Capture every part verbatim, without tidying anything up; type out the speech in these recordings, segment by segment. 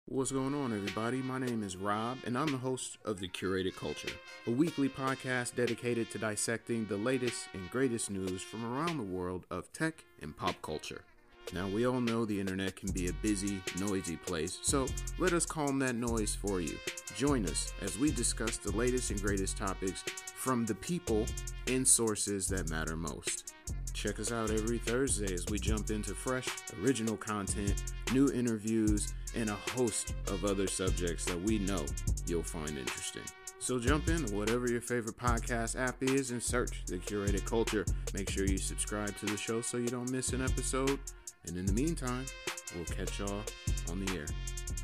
What's going on, everybody? My name is Rob, and I'm the host of The Curated Culture, a weekly podcast dedicated to dissecting the latest and greatest news from around the world of tech and pop culture. Now, we all know the internet can be a busy, noisy place, so let us calm that noise for you. Join us as we discuss the latest and greatest topics from the people and sources that matter most. Check us out every Thursday as we jump into fresh, original content, new interviews, and a host of other subjects that we know you'll find interesting. So jump in to whatever your favorite podcast app is and search The Curated Culture. Make sure you subscribe to the show so you don't miss an episode. And in the meantime, we'll catch y'all on the air.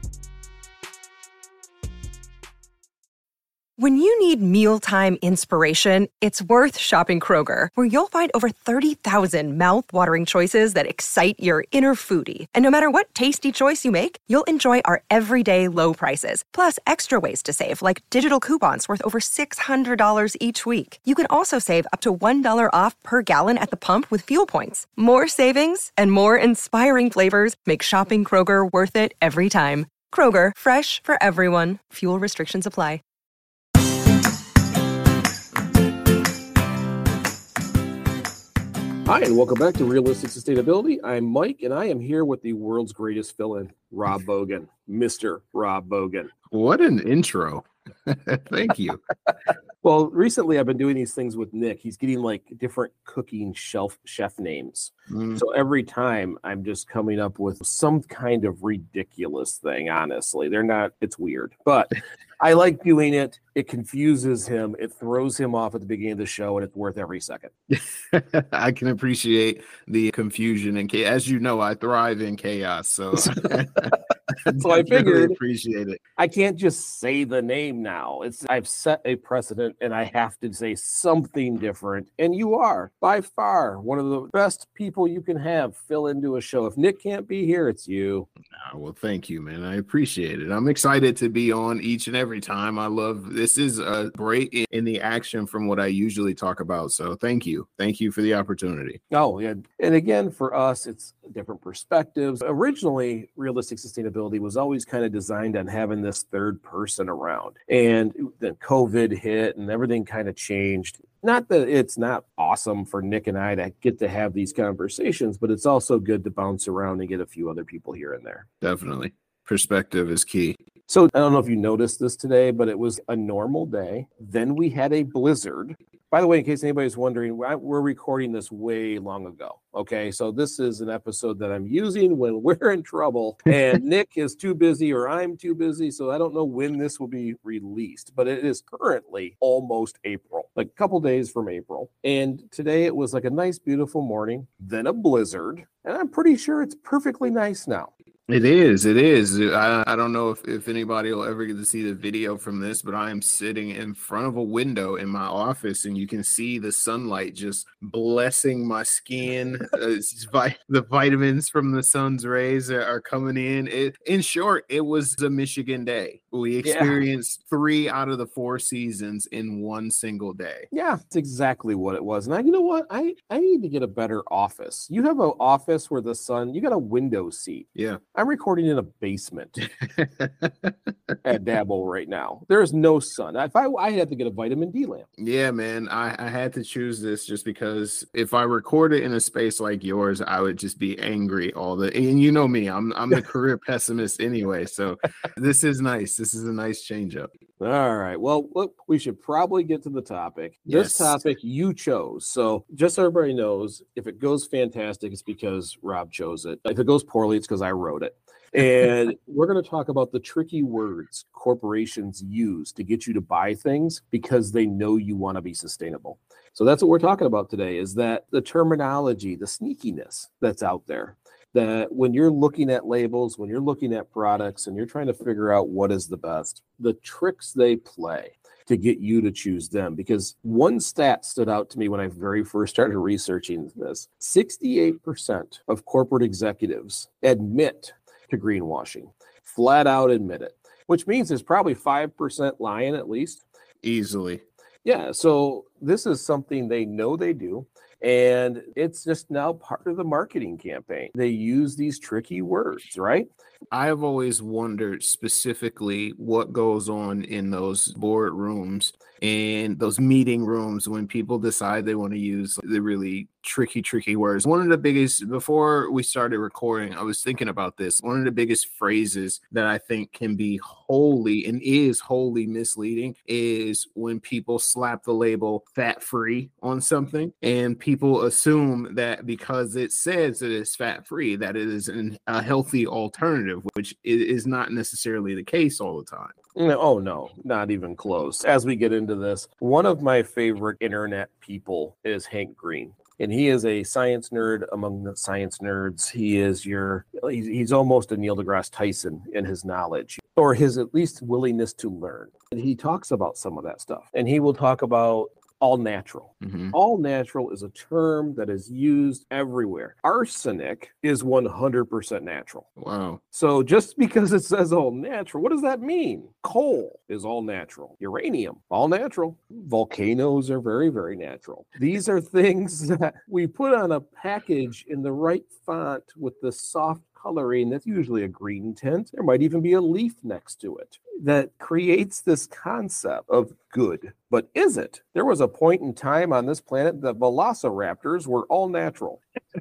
When you need mealtime inspiration, it's worth shopping Kroger, where you'll find over thirty thousand mouth-watering choices that excite your inner foodie. And no matter what tasty choice you make, you'll enjoy our everyday low prices, plus extra ways to save, like digital coupons worth over six hundred dollars each week. You can also save up to one dollar off per gallon at the pump with fuel points. More savings and more inspiring flavors make shopping Kroger worth it every time. Kroger, fresh for everyone. Fuel restrictions apply. Hi, and welcome back to Realistic Sustainability. I'm Mike, and I am here with the world's greatest fill-in, Rob Bogan, Mister Rob Bogan. What an intro. Thank you. Well, recently I've been doing these things with Nick. He's getting like different cooking shelf chef names. Mm. So every time I'm just coming up with some kind of ridiculous thing, honestly. They're not, it's weird. But I like doing it. It confuses him. It throws him off at the beginning of the show, and it's worth every second. I can appreciate the confusion. And as you know, I thrive in chaos. So, so I figured really appreciate it. I can't just say the name now. It's I've set a precedent, and I have to say something different. And you are, by far, one of the best people you can have fill into a show. If Nick can't be here, it's you. Oh, well, thank you, man. I appreciate it. I'm excited to be on each and every time. I love this is a break in, in the action from what I usually talk about. So thank you. Thank you for the opportunity. Oh, yeah. And again, for us, it's different perspectives. Originally, Realistic Sustainability was always kind of designed on having this third person around. And then COVID hit and everything kind of changed. Not that it's not awesome for Nick and I to get to have these conversations, but it's also good to bounce around and get a few other people here and there. Definitely. Perspective is key. So I don't know if you noticed this today, but it was a normal day. Then we had a blizzard. By the way, in case anybody's wondering, we're recording this way long ago. Okay, so this is an episode that I'm using when we're in trouble and Nick is too busy or I'm too busy. So I don't know when this will be released, but it is currently almost April, like a couple days from April. And today it was like a nice, beautiful morning, then a blizzard. And I'm pretty sure it's perfectly nice now. It is. It is. I, I don't know if, if anybody will ever get to see the video from this, but I am sitting in front of a window in my office and you can see the sunlight just blessing my skin. uh, vi- the vitamins from the sun's rays are, are coming in. It, in short, it was a Michigan day. We experienced yeah. three out of the four seasons in one single day. Yeah, it's exactly what it was. And I, you know what? I, I need to get a better office. You have an office where the sun, you got a window seat. Yeah. I'm recording in a basement at Dabble right now. There is no sun. If I, I had to get a vitamin D lamp. Yeah, man. I, I had to choose this just because if I recorded in a space like yours, I would just be angry all the. And you know me, I'm I'm the career pessimist anyway. So this is nice. This is a nice change up. All right. Well, look, we should probably get to the topic. Yes. This topic you chose. So just so everybody knows, if it goes fantastic, it's because Rob chose it. If it goes poorly, it's because I wrote it. And we're going to talk about the tricky words corporations use to get you to buy things because they know you want to be sustainable. So that's what we're talking about today, is that the terminology, the sneakiness that's out there, that when you're looking at labels, when you're looking at products and you're trying to figure out what is the best, the tricks they play to get you to choose them. Because one stat stood out to me when I very first started researching this. sixty-eight percent of corporate executives admit to greenwashing, flat out admit it, which means there's probably five percent lying at least. Easily. Yeah, so this is something they know they do. And it's just now part of the marketing campaign. They use these tricky words, right? I've always wondered specifically what goes on in those boardrooms and those meeting rooms when people decide they want to use the really tricky, tricky words. One of the biggest, before we started recording, I was thinking about this. One of the biggest phrases that I think can be wholly and is wholly misleading is when people slap the label fat free on something and people assume that because it says that it's fat free, that it is an, a healthy alternative, which is not necessarily the case all the time. Oh, no, not even close. As we get into this, one of my favorite internet people is Hank Green. And he is a science nerd among the science nerds. He is your, he's, he's almost a Neil deGrasse Tyson in his knowledge, or his at least willingness to learn. And he talks about some of that stuff. And he will talk about all natural. Mm-hmm. All natural is a term that is used everywhere. Arsenic is one hundred percent natural. Wow. So just because it says all natural, what does that mean? Coal is all natural. Uranium, all natural. Volcanoes are very, very natural. These are things that we put on a package in the right font with the soft coloring. That's usually a green tint. There might even be a leaf next to it that creates this concept of good. But is it? There was a point in time on this planet that velociraptors were all natural.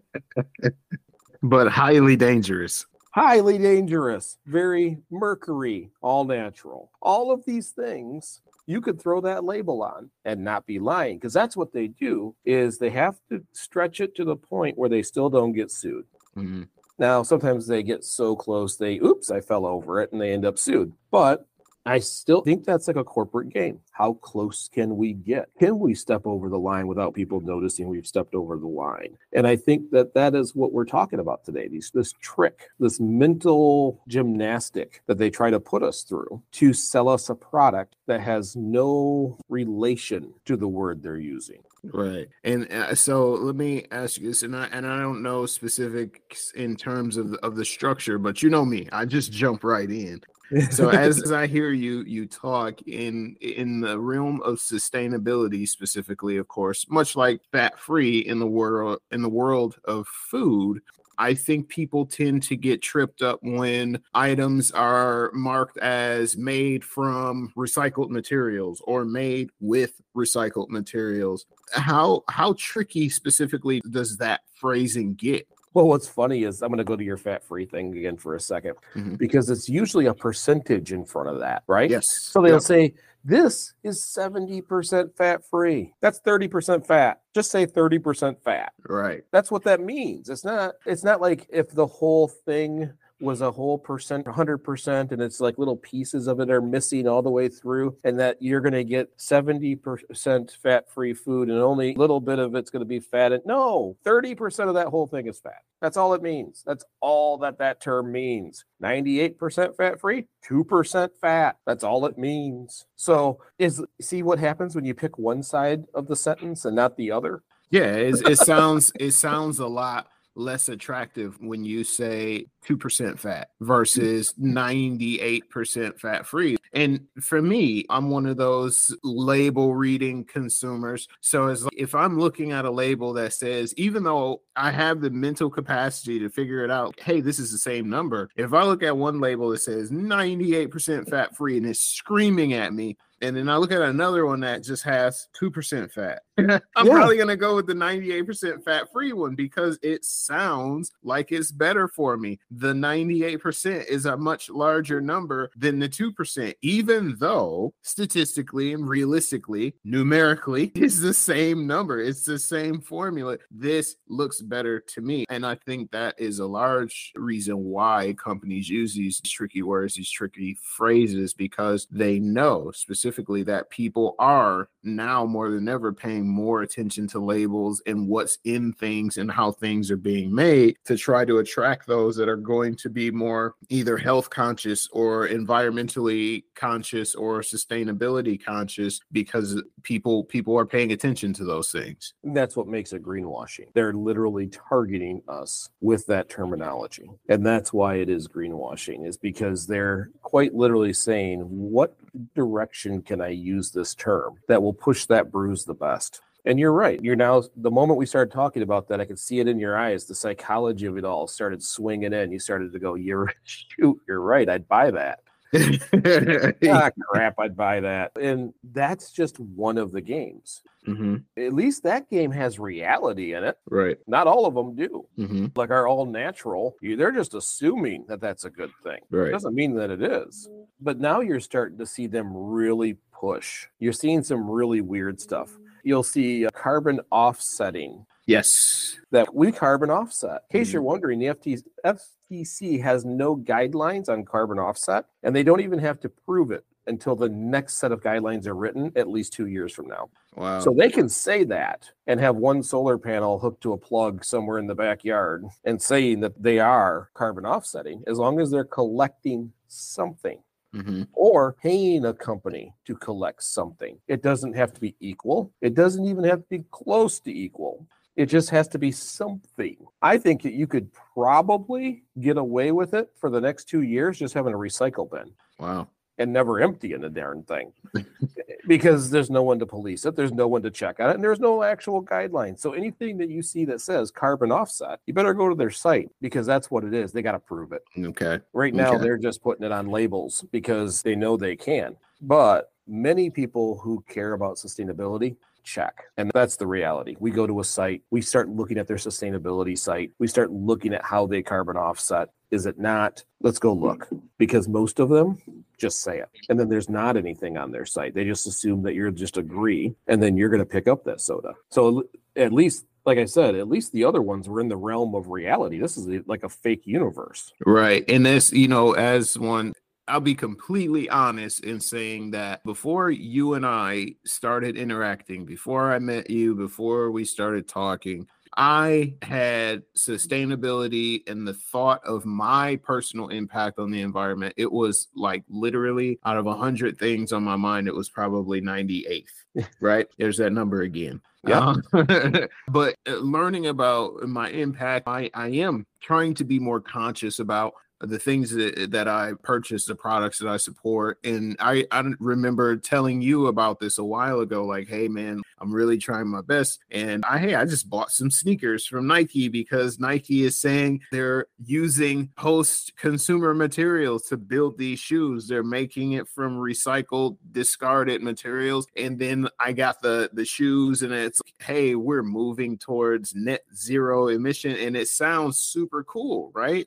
But highly dangerous. Highly dangerous. Very mercury, all natural. All of these things you could throw that label on and not be lying, because that's what they do, is they have to stretch it to the point where they still don't get sued. Mm-hmm. Now, sometimes they get so close, they, oops, I fell over it, and they end up sued. But I still think that's like a corporate game. How close can we get? Can we step over the line without people noticing we've stepped over the line? And I think that that is what we're talking about today. These, this trick, this mental gymnastic that they try to put us through to sell us a product that has no relation to the word they're using. Right. And uh, so let me ask you this, and I and I don't know specifics in terms of the, of the structure, but you know me, I just jump right in. So as, as I hear you you talk in in the realm of sustainability specifically, of course, much like fat free in the world in the world of food, I think people tend to get tripped up when items are marked as made from recycled materials or made with recycled materials. How how tricky specifically does that phrasing get? Well, what's funny is I'm going to go to your fat-free thing again for a second, mm-hmm. because it's usually a percentage in front of that, right? Yes. So they'll yep. say, this is seventy percent fat-free. That's thirty percent fat. Just say thirty percent fat. Right. That's what that means. It's not, it's not like if the whole thing was a whole percent, one hundred percent, and it's like little pieces of it are missing all the way through, and that you're going to get seventy percent fat-free food and only a little bit of it's going to be fat. And no, thirty percent of that whole thing is fat. That's all it means. That's all that that term means. ninety-eight percent fat-free, two percent fat. That's all it means. So is see what happens when you pick one side of the sentence and not the other? Yeah, it, it sounds it sounds a lot less attractive when you say two percent fat versus ninety-eight percent fat free. And for me, I'm one of those label reading consumers. So as if I'm looking at a label that says, even though I have the mental capacity to figure it out, hey, this is the same number. If I look at one label that says ninety-eight percent fat free and it's screaming at me, and then I look at another one that just has two percent fat, I'm yeah. probably going to go with the ninety-eight percent fat-free one because it sounds like it's better for me. The ninety-eight percent is a much larger number than the two percent, even though statistically and realistically, numerically, it's the same number. It's the same formula. This looks better to me. And I think that is a large reason why companies use these tricky words, these tricky phrases, because they know specifically that people are now more than ever paying more attention to labels and what's in things and how things are being made to try to attract those that are going to be more either health conscious or environmentally conscious or sustainability conscious, because people people are paying attention to those things. That's what makes it greenwashing. They're literally targeting us with that terminology. And that's why it is greenwashing, is because they're quite literally saying, what direction can I use this term that will push that bruise the best? And you're right. You're now, the moment we started talking about that, I could see it in your eyes. The psychology of it all started swinging in. You started to go, you're, shoot, you're right. I'd buy that. Ah, crap, I'd buy that. And that's just one of the games. Mm-hmm. At least that game has reality in it. Right. Not all of them do. Mm-hmm. Like our all natural, you, they're just assuming that that's a good thing. Right. It doesn't mean that it is. But now you're starting to see them really push. You're seeing some really weird stuff. You'll see uh, carbon offsetting. Yes. That we carbon offset. In case Mhm. you're wondering, the F T C has no guidelines on carbon offset, and they don't even have to prove it until the next set of guidelines are written at least two years from now. Wow. So they can say that and have one solar panel hooked to a plug somewhere in the backyard and saying that they are carbon offsetting as long as they're collecting something. Mm-hmm. Or paying a company to collect something. It doesn't have to be equal. It doesn't even have to be close to equal. It just has to be something. I think that you could probably get away with it for the next two years just having a recycle bin. Wow. And never emptying the darn thing. Because there's no one to police it. There's no one to check on it. And there's no actual guidelines. So anything that you see that says carbon offset, you better go to their site because that's what it is. They got to prove it. Okay. Right now, Okay. they're just putting it on labels because they know they can. But many people who care about sustainability check. And that's the reality. We go to a site, we start looking at their sustainability site, we start looking at how they carbon offset. Is it not? Let's go look. Because most of them just say it. And then there's not anything on their site. They just assume that you're just agree, and then you're going to pick up that soda. So at least, like I said, at least the other ones were in the realm of reality. This is a, like a fake universe. Right. And this, you know, as one, I'll be completely honest in saying that before you and I started interacting, before I met you, before we started talking, I had sustainability and the thought of my personal impact on the environment. It was like literally out of a hundred things on my mind, it was probably ninety-eighth, right? There's that number again. Yeah. Um, but learning about my impact, I, I am trying to be more conscious about the things that, that I purchase, the products that I support. And I, I remember telling you about this a while ago, like, hey, man, I'm really trying my best. And I, hey, I just bought some sneakers from Nike because Nike is saying they're using post-consumer materials to build these shoes. They're making it from recycled, discarded materials. And then I got the, the shoes and it's, hey, we're moving towards net zero emission. And it sounds super cool, right?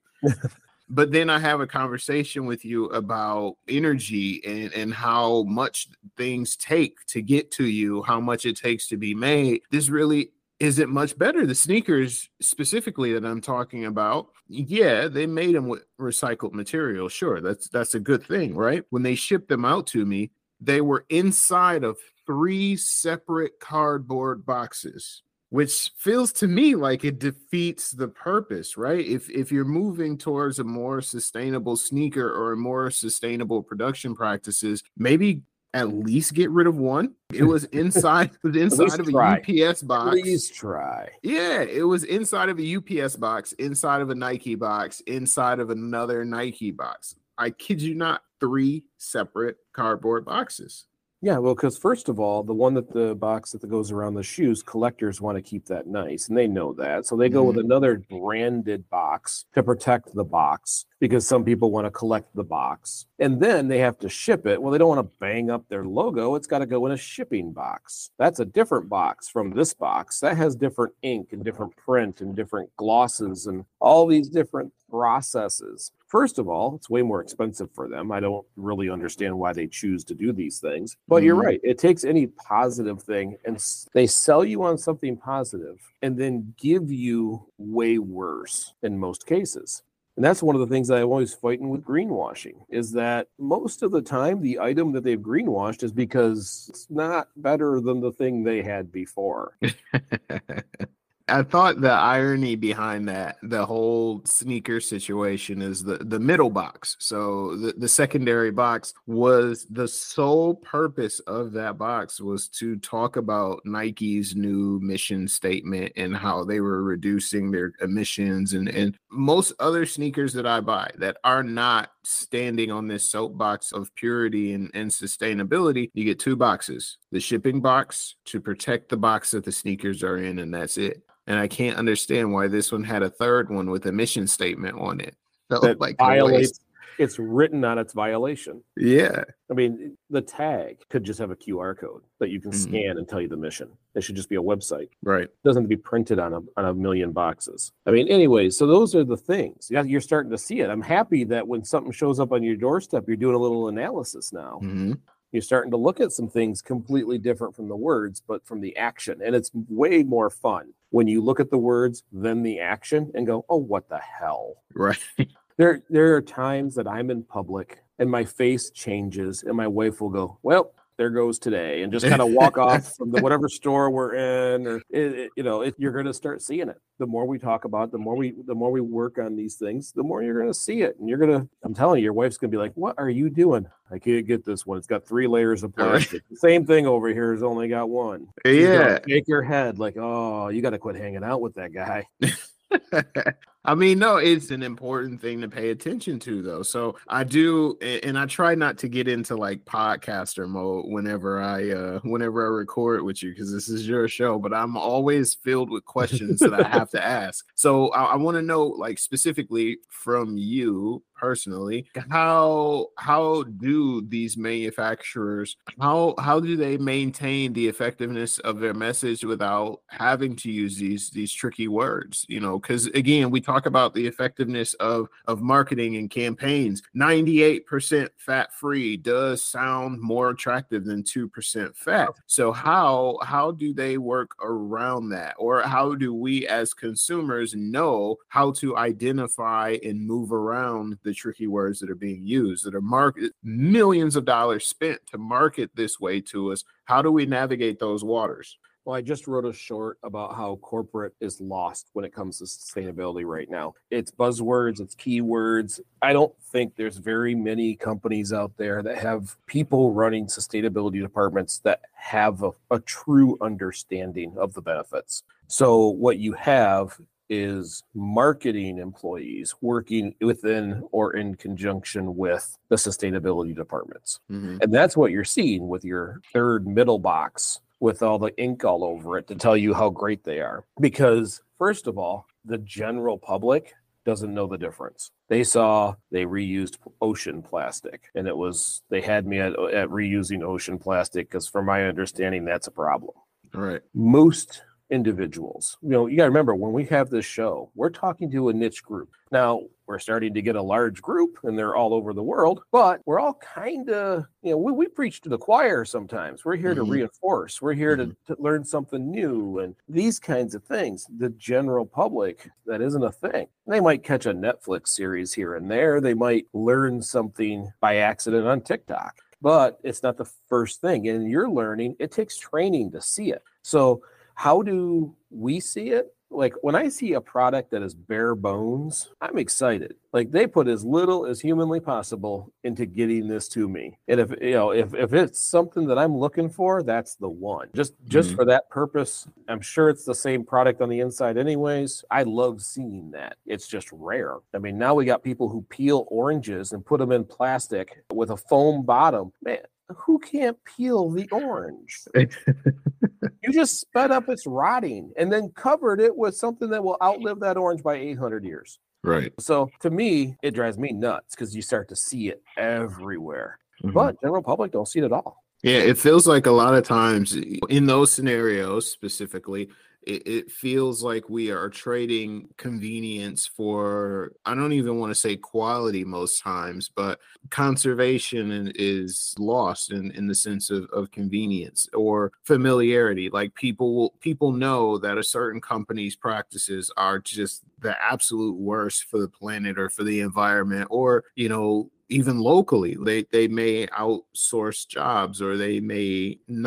But then I have a conversation with you about energy and, and how much things take to get to you, how much it takes to be made. This really isn't much better. The sneakers specifically that I'm talking about, yeah, they made them with recycled material. Sure, that's that's a good thing, right? When they shipped them out to me, they were inside of three separate cardboard boxes, which feels to me like it defeats the purpose, right? If if you're moving towards a more sustainable sneaker or a more sustainable production practices, maybe at least get rid of one. It was inside, it was inside of a try. U P S box. Please try. Yeah, it was inside of a U P S box, inside of a Nike box, inside of another Nike box. I kid you not, three separate cardboard boxes. Yeah, well, because first of all, the one that the box that goes around the shoes, collectors want to keep that nice, and they know that. So they go with another branded box to protect the box because some people want to collect the box. And then they have to ship it. Well, they don't want to bang up their logo. It's got to go in a shipping box. That's a different box from this box. That has different ink and different print and different glosses and all these different processes. First of all, it's way more expensive for them. I don't really understand why they choose to do these things. But you're right. It takes any positive thing and they sell you on something positive and then give you way worse in most cases. And that's one of the things that I'm always fighting with greenwashing is that most of the time the item that they've greenwashed is because it's not better than the thing they had before. I thought the irony behind that, the whole sneaker situation, is the, the middle box. So the, the secondary box was the sole purpose of that box was to talk about Nike's new mission statement and how they were reducing their emissions. And, and most other sneakers that I buy that are not standing on this soapbox of purity and, and sustainability, you get two boxes: the shipping box to protect the box that the sneakers are in, and that's it. And I can't understand why this one had a third one with a mission statement on it. Felt That like violates, it's written on its violation. Yeah. I mean, the tag could just have a Q R code that you can Mhm. scan and tell you the mission. It should just be a website. Right. It doesn't have to be printed on a, on a million boxes. I mean, anyway, so those are the things. Yeah, you're starting to see it. I'm happy that when something shows up on your doorstep, you're doing a little analysis now. Mm-hmm. You're starting to look at some things completely different from the words, but from the action. And it's way more fun when you look at the words, then the action, and go, oh, what the hell? Right. There, there are times that I'm in public and my face changes and my wife will go, well, there goes today, and just kind of walk off from the whatever store we're in, or it, it, you know, it, you're going to start seeing it. The more we talk about, it, the more we, the more we work on these things, the more you're going to see it, and you're going to. I'm telling you, your wife's going to be like, "What are you doing? I can't get this one. It's got three layers of plastic. The same thing over here has only got one." She's Yeah. shake your head like, "Oh, you got to quit hanging out with that guy." I mean, no, it's an important thing to pay attention to, though. So I do, and I try not to get into like podcaster mode whenever I, uh, whenever I record with you, because this is your show. But I'm always filled with questions that I have to ask. So I, I want to know, like, specifically from you personally, how how do these manufacturers how how do they maintain the effectiveness of their message without having to use these these tricky words? You know, because again, we talk about the effectiveness of of marketing and campaigns. ninety-eight percent fat free does sound more attractive than two percent fat. So how how do they work around that, or how do we as consumers know how to identify and move around the tricky words that are being used, that are market millions of dollars spent to market this way to us? How do we navigate those waters? Well, I just wrote a short about how corporate is lost when it comes to sustainability right now. It's buzzwords, it's keywords. I don't think there's very many companies out there that have people running sustainability departments that have a, a true understanding of the benefits. So what you have is marketing employees working within or in conjunction with the sustainability departments. Mm-hmm. And that's what you're seeing with your third middle box with all the ink all over it to tell you how great they are. Because first of all, the general public doesn't know the difference. They saw they reused ocean plastic, and it was, they had me at, at reusing ocean plastic because from my understanding, that's a problem. All right. Most individuals, you know, you got to remember when we have this show, we're talking to a niche group. Now we're starting to get a large group and they're all over the world, but we're all kind of, you know, we, we preach to the choir sometimes. We're here Mm-hmm. to reinforce, we're here Mm-hmm. to, to learn something new and these kinds of things. The general public, that isn't a thing. They might catch a Netflix series here and there. They might learn something by accident on TikTok, but it's not the first thing. And you're learning, it takes training to see it. So how do we see it? Like when I see a product that is bare bones, I'm excited. Like they put as little as humanly possible into getting this to me. And if you know, if if it's something that I'm looking for, that's the one. Just just Mhm. for that purpose. I'm sure it's the same product on the inside anyways. I love seeing that. It's just rare. I mean, now we got people who peel oranges and put them in plastic with a foam bottom. Man, who can't peel the orange? You just sped up its rotting and then covered it with something that will outlive that orange by eight hundred years. Right. So to me, it drives me nuts because you start to see it everywhere. Mhm. But general public don't see it at all. Yeah, it feels like a lot of times in those scenarios specifically, it, it feels like we are trading convenience for, I don't even want to say quality most times, but conservation is lost in, in the sense of, of convenience or familiarity. Like people will, people know that a certain company's practices are just the absolute worst for the planet or for the environment, or, you know, even locally, they, they may outsource jobs or they may not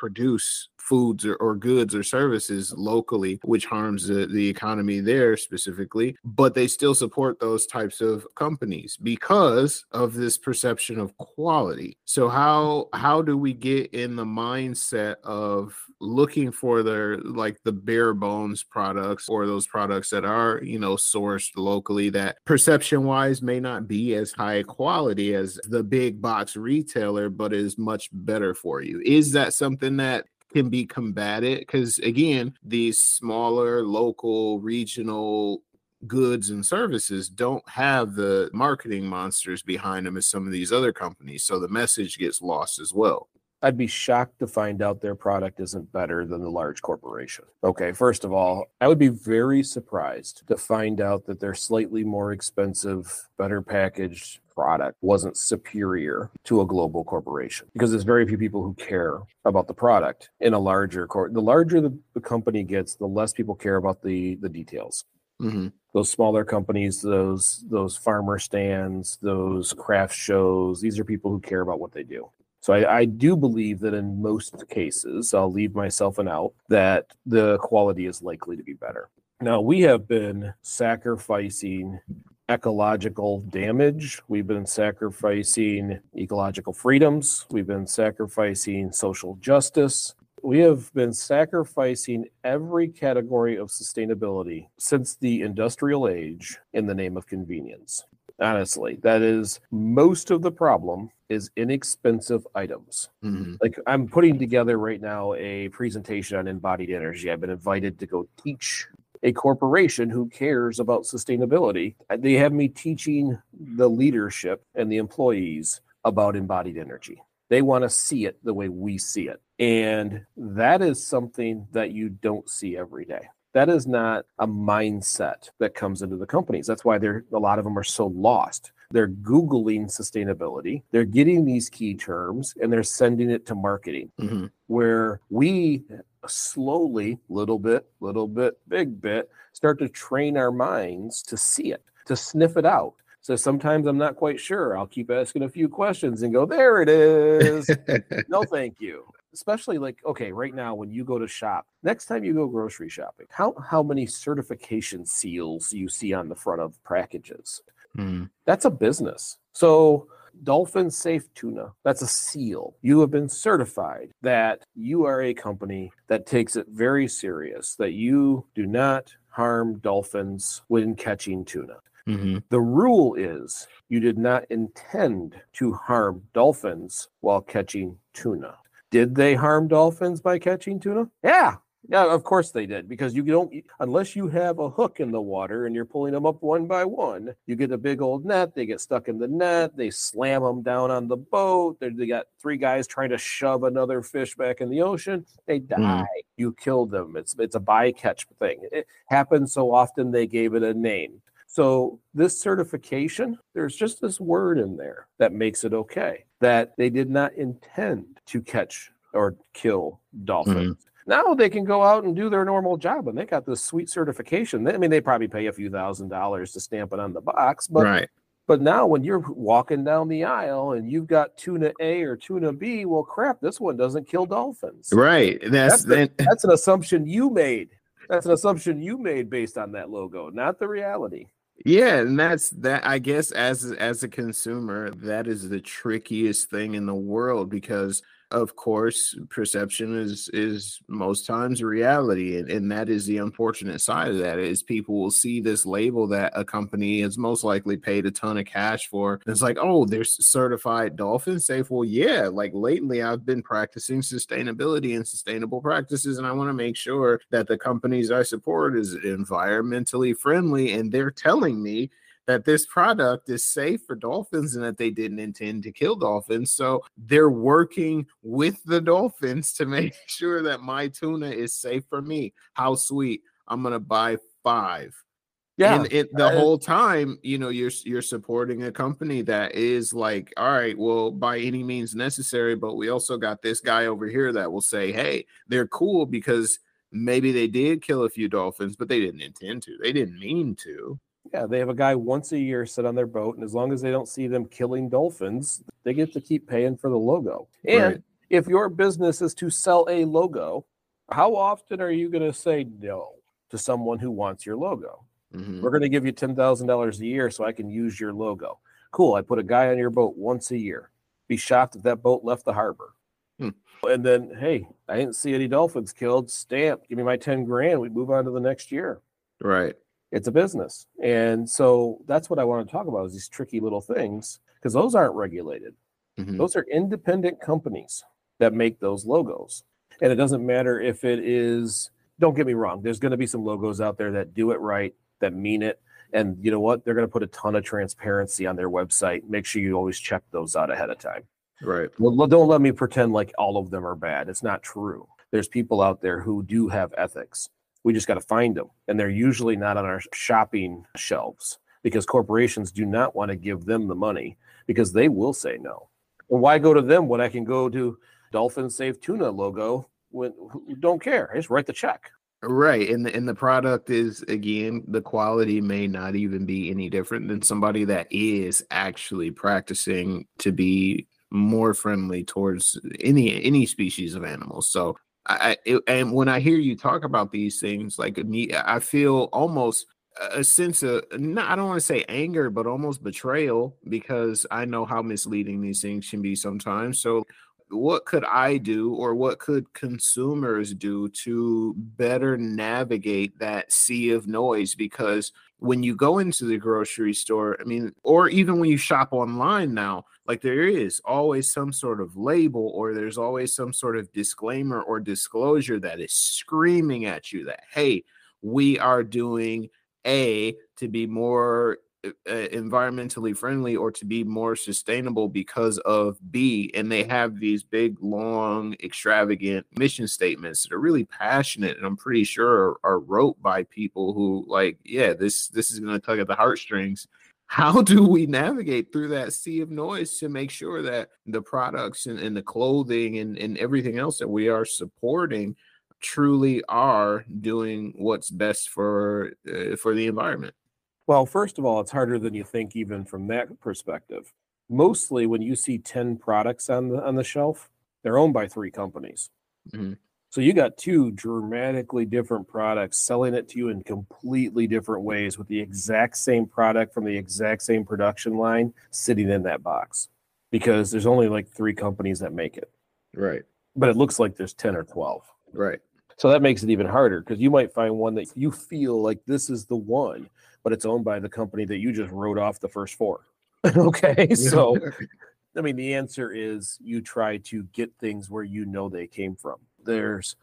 produce foods or, or goods or services locally, which harms the, the economy there specifically, but they still support those types of companies because of this perception of quality. So how how do we get in the mindset of looking for their like the bare bones products or those products that are, you know, sourced locally that perception wise may not be as high quality as the big box retailer, but is much better for you? Is that something that can be combated? Because again, these smaller, local, regional goods and services don't have the marketing monsters behind them as some of these other companies. So the message gets lost as well. I'd be shocked to find out their product isn't better than the large corporation. Okay, first of all, I would be very surprised to find out that their slightly more expensive, better packaged product wasn't superior to a global corporation, because there's very few people who care about the product in a larger cor- the larger the, the company gets, the less people care about the the details. Mm-hmm. Those smaller companies, those those farmer stands, those craft shows, these are people who care about what they do. So I, I do believe that in most cases, I'll leave myself an out, that the quality is likely to be better. Now, we have been sacrificing ecological damage. We've been sacrificing ecological freedoms. We've been sacrificing social justice. We have been sacrificing every category of sustainability since the industrial age in the name of convenience. Honestly, that is most of the problem is inexpensive items. Mm-hmm. Like I'm putting together right now a presentation on embodied energy. I've been invited to go teach a corporation who cares about sustainability. They have me teaching the leadership and the employees about embodied energy. They want to see it the way we see it. And that is something that you don't see every day. That is not a mindset that comes into the companies. That's why they're a lot of them are so lost. They're Googling sustainability. They're getting these key terms and they're sending it to marketing, mm-hmm. where we slowly, little bit, little bit, big bit, start to train our minds to see it, to sniff it out. So sometimes I'm not quite sure. I'll keep asking a few questions and go, there it is. No, thank you. Especially like, okay, right now when you go to shop, next time you go grocery shopping, how, how many certification seals you see on the front of packages? Mm. That's a business. So Dolphin Safe Tuna, that's a seal. You have been certified that you are a company that takes it very serious, that you do not harm dolphins when catching tuna. Mm-hmm. The rule is you did not intend to harm dolphins while catching tuna. Did they harm dolphins by catching tuna? Yeah. Yeah, of course they did, because you don't, unless you have a hook in the water and you're pulling them up one by one, you get a big old net, they get stuck in the net, they slam them down on the boat, They're, they got three guys trying to shove another fish back in the ocean, they die. Mm. You killed them. It's, it's a bycatch thing. It happens so often they gave it a name. So this certification, there's just this word in there that makes it okay, that they did not intend to catch or kill dolphins. Mm-hmm. Now they can go out and do their normal job, and they got this sweet certification. I mean, they probably pay a few thousand dollars to stamp it on the box, but right. But now when you're walking down the aisle and you've got tuna A or tuna B, well, crap, this one doesn't kill dolphins. Right. That's, that's, the, that's an assumption you made. That's an assumption you made based on that logo, not the reality. Yeah, and that's that. I guess as as a consumer, that is the trickiest thing in the world, because of course perception is is most times reality, and, and that is the unfortunate side of that, is people will see this label that a company is most likely paid a ton of cash for, and it's like, oh, they're certified dolphin safe. Well, yeah, like lately I've been practicing sustainability and sustainable practices, and I want to make sure that the companies I support is environmentally friendly, and they're telling me that this product is safe for dolphins and that they didn't intend to kill dolphins. So they're working with the dolphins to make sure that my tuna is safe for me. How sweet. I'm going to buy five. Yeah. And it, the I, whole time, you know, you're, you're supporting a company that is like, all right, well, by any means necessary, but we also got this guy over here that will say, hey, they're cool because maybe they did kill a few dolphins, but they didn't intend to. They didn't mean to. Yeah, they have a guy once a year sit on their boat, and as long as they don't see them killing dolphins, they get to keep paying for the logo. And right. If your business is to sell a logo, how often are you going to say no to someone who wants your logo? Mm-hmm. We're going to give you ten thousand dollars a year so I can use your logo. Cool. I put a guy on your boat once a year. Be shocked if that boat left the harbor. Hmm. And then, hey, I didn't see any dolphins killed. Stamp. Give me my ten grand. We move on to the next year. Right. It's a business. And so that's what I want to talk about is these tricky little things, because those aren't regulated. Mm-hmm. Those are independent companies that make those logos. And it doesn't matter if it is, don't get me wrong, there's going to be some logos out there that do it right, that mean it. And you know what? They're going to put a ton of transparency on their website. Make sure you always check those out ahead of time. Right. Well, don't let me pretend like all of them are bad. It's not true. There's people out there who do have ethics. We just got to find them. And they're usually not on our shopping shelves because corporations do not want to give them the money because they will say no. And why go to them when I can go to Dolphin Safe Tuna logo when don't care? I just write the check. Right. And the, and the product is, again, the quality may not even be any different than somebody that is actually practicing to be more friendly towards any any species of animals. So I it, and when I hear you talk about these things, like me, I feel almost a sense of, not, I don't want to say anger, but almost betrayal, because I know how misleading these things can be sometimes. So what could I do, or what could consumers do to better navigate that sea of noise? Because when you go into the grocery store, I mean, or even when you shop online now, like there is always some sort of label, or there's always some sort of disclaimer or disclosure that is screaming at you that, hey, we are doing A, to be more uh, environmentally friendly or to be more sustainable because of B. And they have these big, long, extravagant mission statements that are really passionate, and I'm pretty sure are, are wrote by people who like, yeah, this this is going to tug at the heartstrings. How do we navigate through that sea of noise to make sure that the products and, and the clothing and, and everything else that we are supporting truly are doing what's best for uh, for the environment? Well, first of all, it's harder than you think, even from that perspective. Mostly when you see ten products on the on the shelf, they're owned by three companies. Mm-hmm. So you got two dramatically different products selling it to you in completely different ways with the exact same product from the exact same production line sitting in that box, because there's only like three companies that make it. Right. But it looks like there's ten or twelve. Right. So that makes it even harder, because you might find one that you feel like this is the one, but it's owned by the company that you just wrote off the first four. Okay. So, I mean, the answer is you try to get things where you know they came from. There's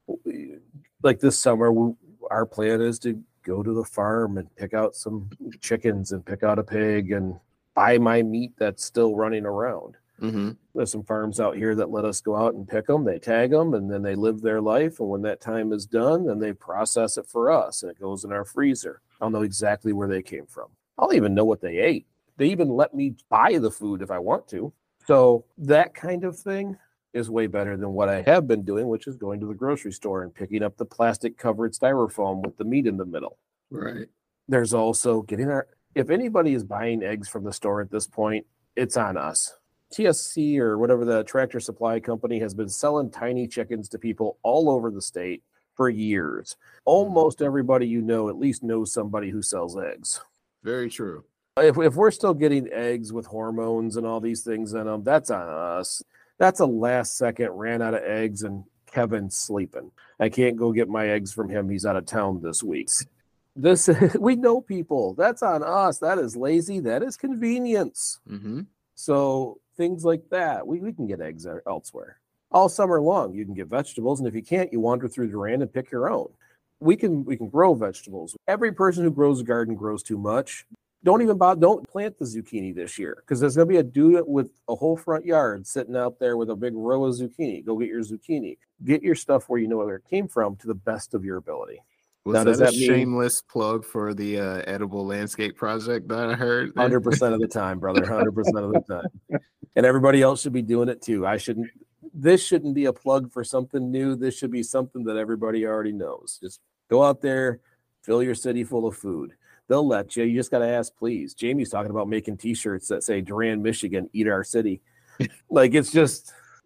like this summer, we, our plan is to go to the farm and pick out some chickens and pick out a pig and buy my meat that's still running around. Mm-hmm. There's some farms out here that let us go out and pick them. They tag them, and then they live their life. And when that time is done, then they process it for us, and it goes in our freezer. I'll know exactly where they came from. I'll even know what they ate. They even let me buy the food if I want to. So that kind of thing is way better than what I have been doing, which is going to the grocery store and picking up the plastic covered styrofoam with the meat in the middle. Right. There's also getting our, if anybody is buying eggs from the store at this point, it's on us. T S C or whatever, the Tractor Supply Company, has been selling tiny chickens to people all over the state for years. Almost everybody you know at least knows somebody who sells eggs. Very true. If, if we're still getting eggs with hormones and all these things in them, that's on us. That's a last second, ran out of eggs and Kevin's sleeping. I can't go get my eggs from him. He's out of town this week. This we know people. That's on us. That is lazy. That is convenience. Mm-hmm. So things like that, we, we can get eggs elsewhere. All summer long, you can get vegetables, and if you can't, you wander through Durand and pick your own. We can we can grow vegetables. Every person who grows a garden grows too much. Don't even bother, don't plant the zucchini this year, because there's going to be a dude with a whole front yard sitting out there with a big row of zucchini. Go get your zucchini. Get your stuff where you know where it came from to the best of your ability. Was now, that does a that mean, shameless plug for the uh, edible landscape project that I heard? one hundred percent of the time, brother, one hundred percent of the time. And everybody else should be doing it too. I shouldn't, this shouldn't be a plug for something new. This should be something that everybody already knows. Just go out there, fill your city full of food. They'll let you. You just got to ask, please. Jamie's talking about making T-shirts that say Durand, Michigan, eat our city. Like, it's just,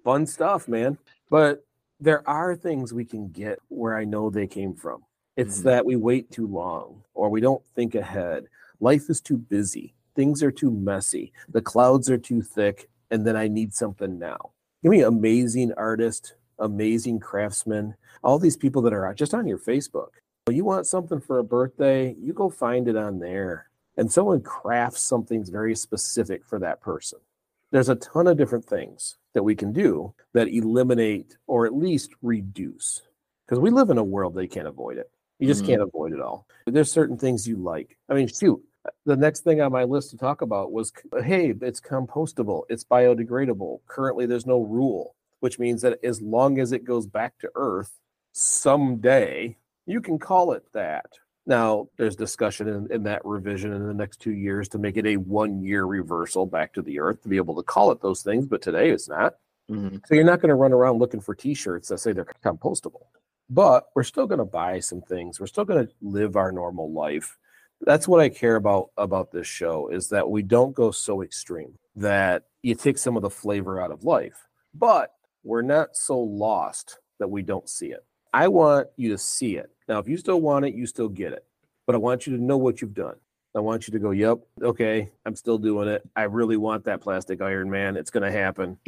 fun stuff, man. But there are things we can get where I know they came from. It's Mm-hmm. that we wait too long or we don't think ahead. Life is too busy. Things are too messy. The clouds are too thick. And then I need something now. Give me amazing artists, amazing craftsmen, all these people that are just on your Facebook. You want something for a birthday, you go find it on there. And someone crafts something very specific for that person. There's a ton of different things that we can do that eliminate or at least reduce. Because we live in a world that you can't avoid it. You just mm-hmm. can't avoid it all. There's certain things you like. I mean, shoot, the next thing on my list to talk about was, hey, it's compostable. It's biodegradable. Currently, there's no rule, which means that as long as it goes back to Earth someday, you can call it that. Now, there's discussion in, in that revision in the next two years to make it a one-year reversal back to the Earth to be able to call it those things, but today it's not. Mm-hmm. So you're not going to run around looking for T-shirts that say they're compostable. But we're still going to buy some things. We're still going to live our normal life. That's what I care about about this show, is that we don't go so extreme that you take some of the flavor out of life. But we're not so lost that we don't see it. I want you to see it. Now, if you still want it, you still get it. But I want you to know what you've done. I want you to go, yep, okay, I'm still doing it. I really want that plastic Iron Man. It's going to happen.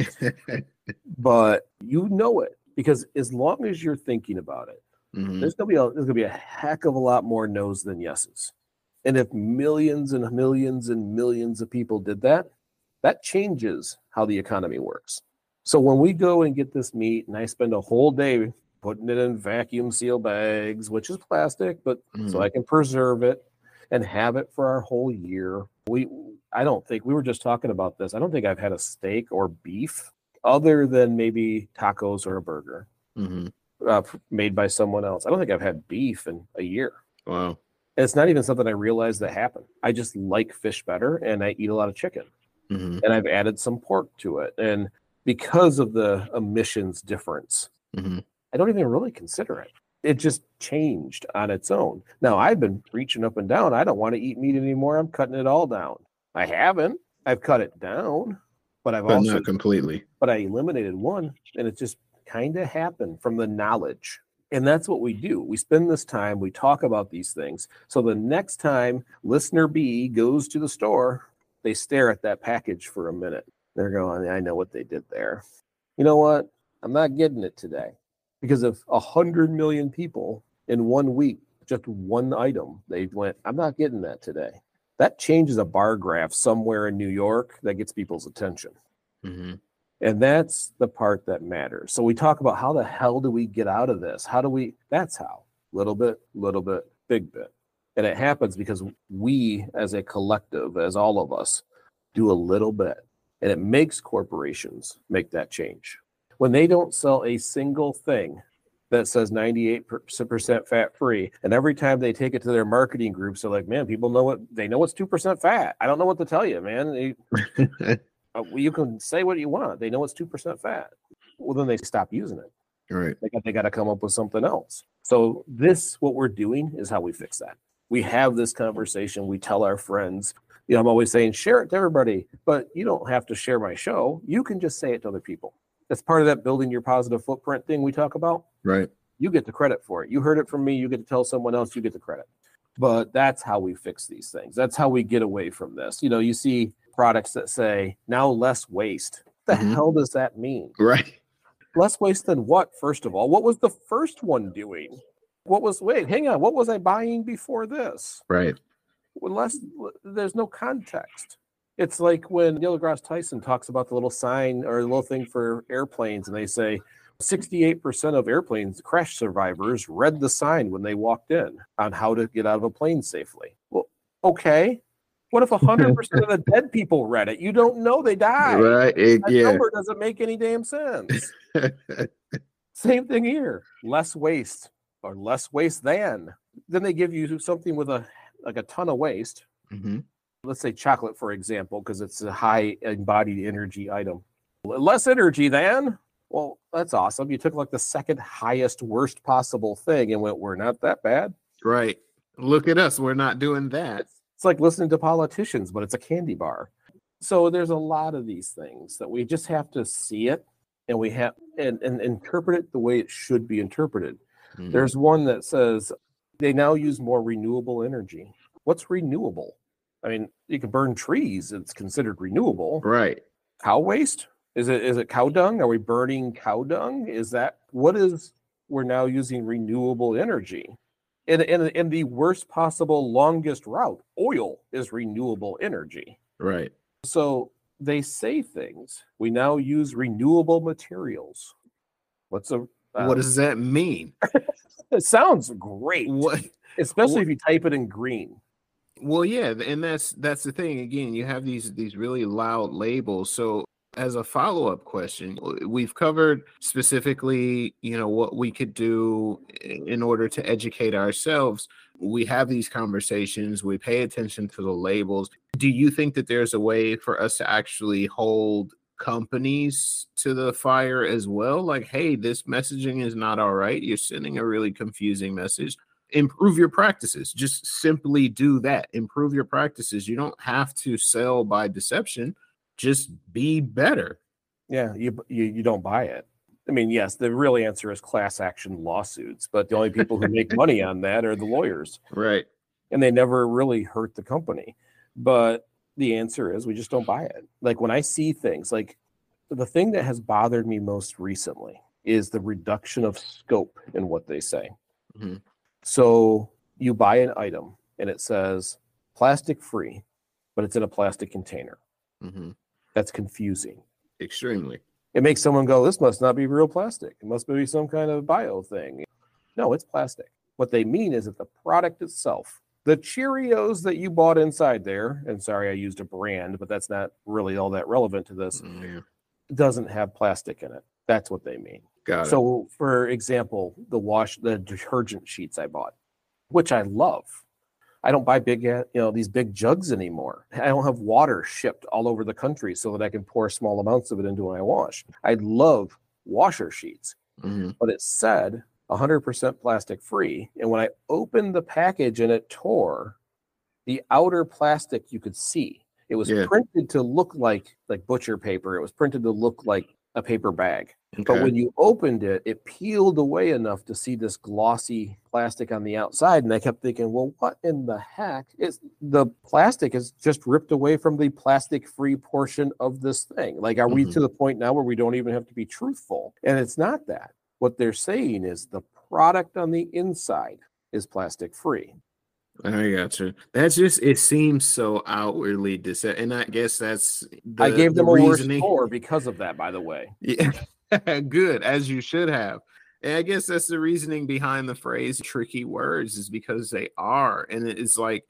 But you know it. Because as long as you're thinking about it, mm-hmm. there's gonna be a, there's gonna be a heck of a lot more no's than yeses. And if millions and millions and millions of people did that, that changes how the economy works. So when we go and get this meat, and I spend a whole day putting it in vacuum seal bags, which is plastic, but mm-hmm. so I can preserve it and have it for our whole year. We, I don't think we were just talking about this. I don't think I've had a steak or beef other than maybe tacos or a burger mm-hmm. uh, made by someone else. I don't think I've had beef in a year. Wow. And it's not even something I realized that happened. I just like fish better, and I eat a lot of chicken. Mm-hmm. And I've added some pork to it. And because of the emissions difference, mm-hmm. I don't even really consider it. It just changed on its own. Now, I've been reaching up and down. I don't want to eat meat anymore. I'm cutting it all down. I haven't. I've cut it down. But I've but also not completely. But I eliminated one, and it just kind of happened from the knowledge. And that's what we do. We spend this time, we talk about these things. So the next time listener B goes to the store, they stare at that package for a minute. They're going, I know what they did there. You know what? I'm not getting it today. Because if a hundred million people in one week, just one item, they went, I'm not getting that today. That changes a bar graph somewhere in New York that gets people's attention. Mm-hmm. And that's the part that matters. So we talk about how the hell do we get out of this? How do we, that's how, little bit, little bit, big bit. And it happens because we as a collective, as all of us, do a little bit. And it makes corporations make that change. When they don't sell a single thing that says ninety-eight percent fat free, and every time they take it to their marketing groups, they're like, man, people know what, they know it's two percent fat. I don't know what to tell you, man. They, uh, you can say what you want. They know it's two percent fat. Well, then they stop using it. Right. They got, they got to come up with something else. So this, what we're doing is how we fix that. We have this conversation. We tell our friends, you know, I'm always saying, share it to everybody, but you don't have to share my show. You can just say it to other people. That's part of that building your positive footprint thing we talk about. Right. You get the credit for it. You heard it from me. You get to tell someone else, you get the credit. But that's how we fix these things. That's how we get away from this. You know, you see products that say now less waste. What the mm-hmm. hell does that mean? Right. Less waste than what, first of all? What was the first one doing? What was, wait, hang on. What was I buying before this? Right. Well, less, there's no context. It's like when Neil deGrasse Tyson talks about the little sign or the little thing for airplanes, and they say sixty-eight percent of airplanes crash survivors read the sign when they walked in on how to get out of a plane safely. Well, okay. What if one hundred percent of the dead people read it? You don't know they died. Right. It, that yeah. number doesn't make any damn sense. Same thing here. Less waste or less waste than. Then they give you something with a like a ton of waste. Mm-hmm. Let's say chocolate, for example, because it's a high embodied energy item. Less energy than, well, that's awesome. You took like the second highest, worst possible thing and went, we're not that bad. Right. Look at us. We're not doing that. It's, it's like listening to politicians, but it's a candy bar. So there's a lot of these things that we just have to see it and we have and, and interpret it the way it should be interpreted. Mhm. There's one that says they now use more renewable energy. What's renewable? I mean, you can burn trees, it's considered renewable. Right. Cow waste? Is it is it cow dung? Are we burning cow dung? Is that what is we're now using renewable energy? In, in, in the worst possible longest route, oil is renewable energy. Right. So they say things. We now use renewable materials. What's a um, what does that mean? It sounds great. What? Especially what? if you type it in green. Well, yeah, and that's that's the thing. Again, you have these these really loud labels. So as a follow-up question, we've covered specifically, you know, what we could do in order to educate ourselves. We have these conversations, we pay attention to the labels. Do you think that there's a way for us to actually hold companies to the fire as well? Like, hey, this messaging is not all right. You're sending a really confusing message. Improve your practices. Just simply do that. Improve your practices. You don't have to sell by deception. Just be better. Yeah, you, you you don't buy it. I mean, yes, the real answer is class action lawsuits, but the only people who make money on that are the lawyers. Right. And they never really hurt the company. But the answer is we just don't buy it. Like when I see things, like the thing that has bothered me most recently is the reduction of scope in what they say. Mm-hmm. So you buy an item and it says plastic free, but it's in a plastic container. Mm-hmm. That's confusing. Extremely. It makes someone go, this must not be real plastic. It must be some kind of bio thing. No, it's plastic. What they mean is that the product itself, the Cheerios that you bought inside there, and sorry, I used a brand, but that's not really all that relevant to this, Yeah. doesn't have plastic in it. That's what they mean. Got it. So, for example, the wash, the detergent sheets I bought, which I love. I don't buy big, you know, these big jugs anymore. I don't have water shipped all over the country so that I can pour small amounts of it into my wash. I love washer sheets, Mm-hmm. but it said one hundred percent plastic free. And when I opened the package and it tore, the outer plastic you could see. It was Yeah. printed to look like like butcher paper. It was printed to look like a paper bag. Okay. But when you opened it, it peeled away enough to see this glossy plastic on the outside. And I kept thinking, well, what in the heck is the plastic is just ripped away from the plastic free portion of this thing? Like, are we Mhm. to the point now where we don't even have to be truthful? And it's not that. What they're saying is the product on the inside is plastic free. I got you. That's just, it seems so outwardly deceptive. And I guess that's the, I gave the them a worse reasoning. score because of that, by the way. Yeah. Good, as you should have. And I guess that's the reasoning behind the phrase tricky words, is because they are. And it's like,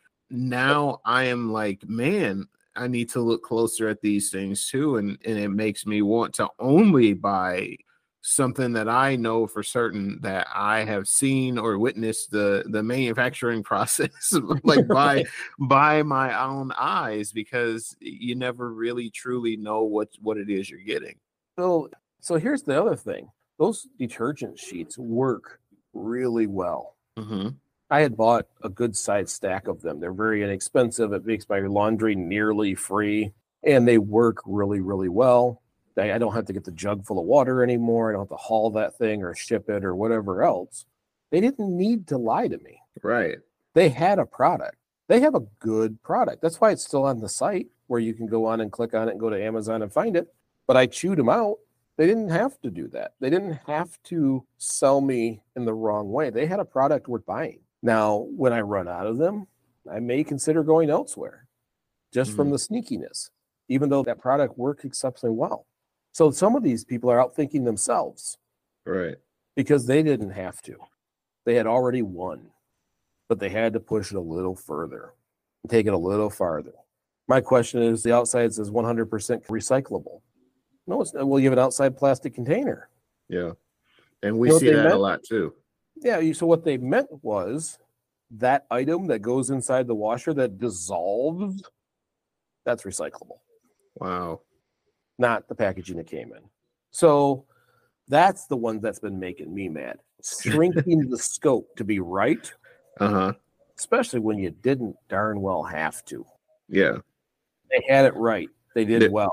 now I am like, man, I need to look closer at these things too. And, and it makes me want to only buy something that I know for certain that I have seen or witnessed the, the manufacturing process, like by, by my own eyes, because you never really truly know what, what it is you're getting. So, so here's the other thing. Those detergent sheets work really well. Mm-hmm. I had bought a good size stack of them. They're very inexpensive. It makes my laundry nearly free, and they work really, really well. I don't have to get the jug full of water anymore. I don't have to haul that thing or ship it or whatever else. They didn't need to lie to me. Right. They had a product. They have a good product. That's why it's still on the site where you can go on and click on it and go to Amazon and find it. But I chewed them out. They didn't have to do that. They didn't have to sell me in the wrong way. They had a product worth buying. Now, when I run out of them, I may consider going elsewhere just mm-hmm. from the sneakiness, even though that product worked exceptionally well. So some of these people are outthinking themselves. Right. Because they didn't have to. They had already won, but they had to push it a little further and take it a little farther. My question is, the outside says one hundred percent recyclable. No, it's not. Well, you have an outside plastic container. Yeah. And we you know see that meant? a lot too. Yeah. So what they meant was that item that goes inside the washer that dissolves, that's recyclable. Wow. Not the packaging it came in. So that's the one that's been making me mad. Shrinking the scope to be right. Uh-huh. Especially when you didn't darn well have to. Yeah. They had it right. They did there, well.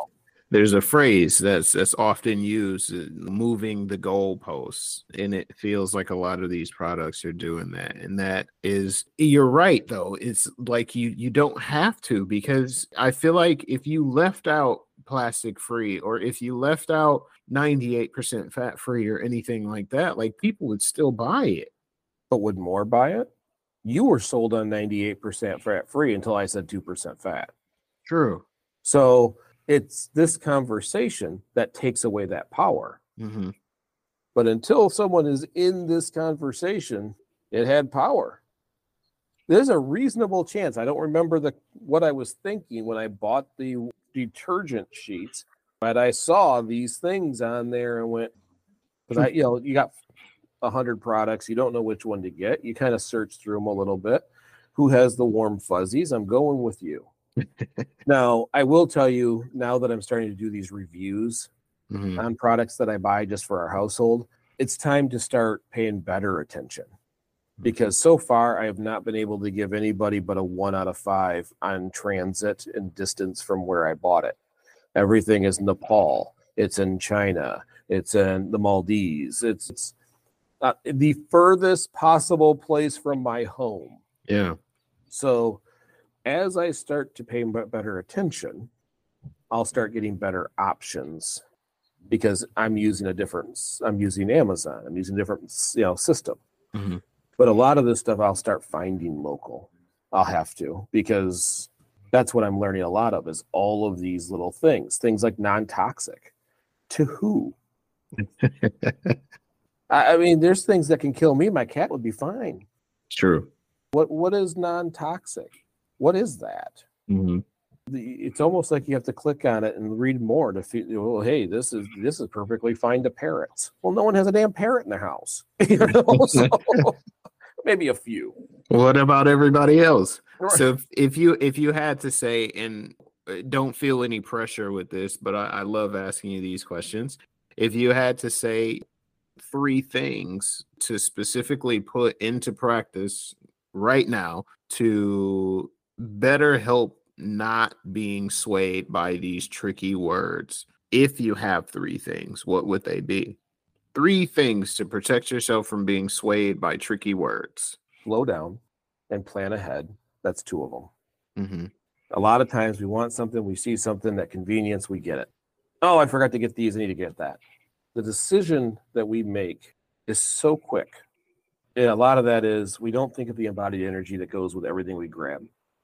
There's a phrase that's that's often used, uh, moving the goalposts, and it feels like a lot of these products are doing that. And that is, you're right though. It's like you you don't have to, because I feel like if you left out plastic free, or if you left out ninety-eight percent fat free or anything like that, like people would still buy it. But would more buy it? You were sold on ninety-eight percent fat free until I said two percent fat. True. So it's this conversation that takes away that power. Mm-hmm. But until someone is in this conversation, it had power. There's a reasonable chance. I don't remember the what I was thinking when I bought the detergent sheets, but I saw these things on there and went, because I, you know, you got a hundred products, you don't know which one to get. You kind of search through them a little bit. Who has the warm fuzzies? I'm going with you. Now, I will tell you, now that I'm starting to do these reviews mm-hmm. on products that I buy just for our household, it's time to start paying better attention. Mm-hmm. Because so far, I have not been able to give anybody but a one out of five on transit and distance from where I bought it. Everything is Nepal. It's in China. It's in the Maldives. It's, it's uh, the furthest possible place from my home. Yeah. So as I start to pay better attention, I'll start getting better options, because I'm using a different, I'm using Amazon, I'm using a different, you know, system. Mm-hmm. But a lot of this stuff I'll start finding local. I'll have to, because that's what I'm learning a lot of, is all of these little things, things like non-toxic. To who? I, I mean, there's things that can kill me. My cat would be fine. True. What What is non-toxic? What is that? Mm-hmm. The, it's almost like you have to click on it and read more to feel, well, hey, this is this is perfectly fine to parrots. Well, no one has a damn parrot in their house. You know? So, maybe a few. What about everybody else? Right. So if, if you if you had to say, and don't feel any pressure with this, but I, I love asking you these questions. If you had to say three things to specifically put into practice right now to better help not being swayed by these tricky words, if you have three things, what would they be? Three things to protect yourself from being swayed by tricky words. Slow down and plan ahead. That's two of them. Mm-hmm. A lot of times we want something, we see something, that convenience, we get it. Oh, I forgot to get these, I need to get that. The decision that we make is so quick. And a lot of that is we don't think of the embodied energy that goes with everything we grab.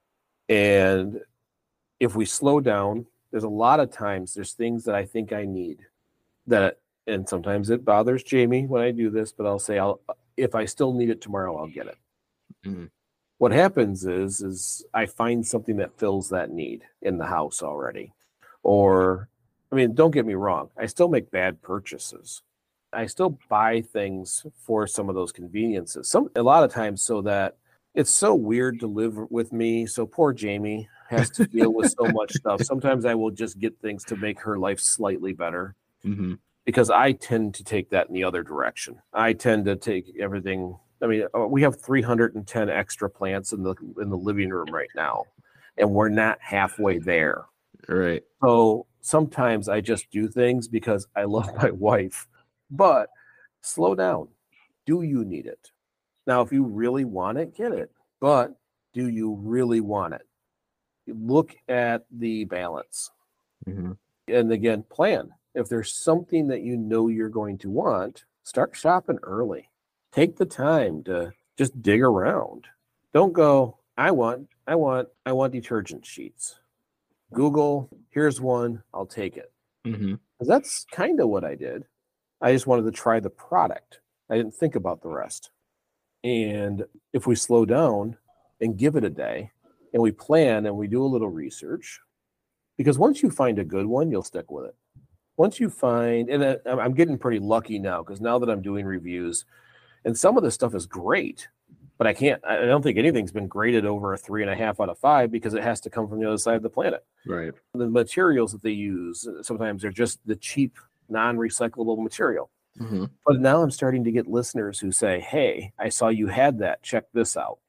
And if we slow down, there's a lot of times there's things that I think I need that, and sometimes it bothers Jamie when I do this, but I'll say, I'll, if I still need it tomorrow, I'll get it. Mm-hmm. What happens is, is I find something that fills that need in the house already. Or, I mean, don't get me wrong, I still make bad purchases. I still buy things for some of those conveniences. Some a lot of times, so that it's so weird to live with me. So poor Jamie has to deal with so much stuff. Sometimes I will just get things to make her life slightly better, mm-hmm. because I tend to take that in the other direction. I tend to take everything. I mean, we have three hundred ten extra plants in the in the living room right now, and we're not halfway there. Right. So sometimes I just do things because I love my wife. But slow down. Do you need it? Now, if you really want it, get it. But do you really want it? Look at the balance. Mm-hmm. And again, plan. If there's something that you know you're going to want, start shopping early. Take the time to just dig around. Don't go, I want, I want, I want detergent sheets. Google, here's one, I'll take it. Mm-hmm. That's kind of what I did. I just wanted to try the product. I didn't think about the rest. And if we slow down and give it a day, and we plan and we do a little research, because once you find a good one, you'll stick with it. Once you find, and I'm getting pretty lucky now, because now that I'm doing reviews, and some of this stuff is great, but I can't, I don't think anything's been graded over a three and a half out of five, because it has to come from the other side of the planet. Right. The materials that they use, sometimes they're just the cheap, non-recyclable material. Mm-hmm. But now I'm starting to get listeners who say, hey, I saw you had that. Check this out.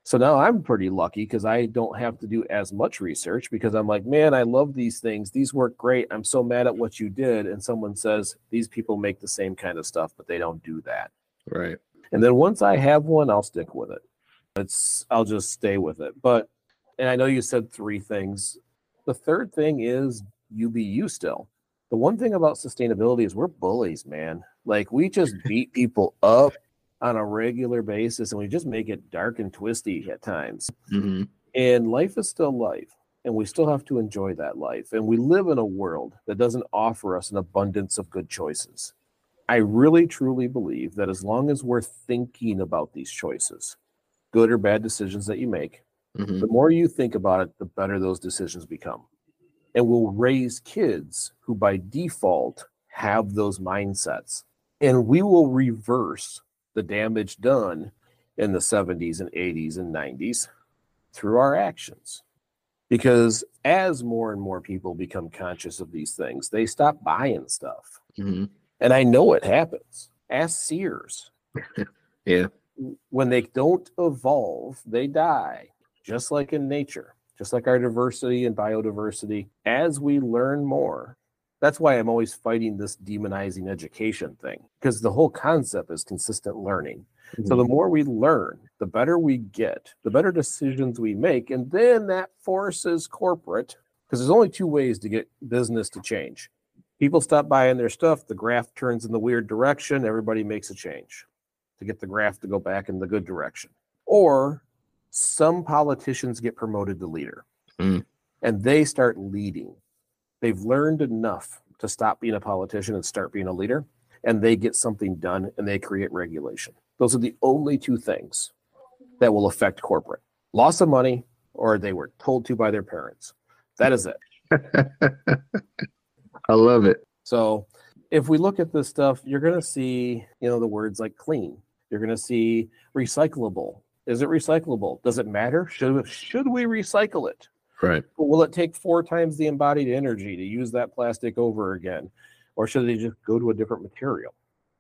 So now I'm pretty lucky because I don't have to do as much research because I'm like, man, I love these things. These work great. I'm so mad at what you did. And someone says, these people make the same kind of stuff, but they don't do that. Right. And then once I have one, I'll stick with it. It's I'll just stay with it. But, and I know you said three things. The third thing is you be you still. The one thing about sustainability is we're bullies, man. Like we just beat people up on a regular basis and we just make it dark and twisty at times. Mm-hmm. And life is still life. And we still have to enjoy that life. And we live in a world that doesn't offer us an abundance of good choices. I really, truly believe that as long as we're thinking about these choices, good or bad decisions that you make, Mm-hmm. the more you think about it, the better those decisions become. And we'll raise kids who by default have those mindsets. And we will reverse the damage done in the seventies and eighties and nineties through our actions. Because as more and more people become conscious of these things, they stop buying stuff. Mm-hmm. And I know it happens. Ask Sears. Yeah. When they don't evolve, they die, just like in nature, just like our diversity and biodiversity. As we learn more, that's why I'm always fighting this demonizing education thing, because the whole concept is consistent learning. Mm-hmm. So the more we learn, the better we get, the better decisions we make. And then that forces corporate, because there's only two ways to get business to change. People stop buying their stuff, the graph turns in the weird direction, everybody makes a change to get the graph to go back in the good direction. Or some politicians get promoted to leader mm. and they start leading. They've learned enough to stop being a politician and start being a leader, and they get something done and they create regulation. Those are the only two things that will affect corporate. Loss of money, or they were told to by their parents. That is it. I love it. So if we look at this stuff, you're going to see, you know, the words like clean. You're going to see recyclable. Is it recyclable? Does it matter? Should, should we recycle it? Right. Will it take four times the embodied energy to use that plastic over again? Or should they just go to a different material?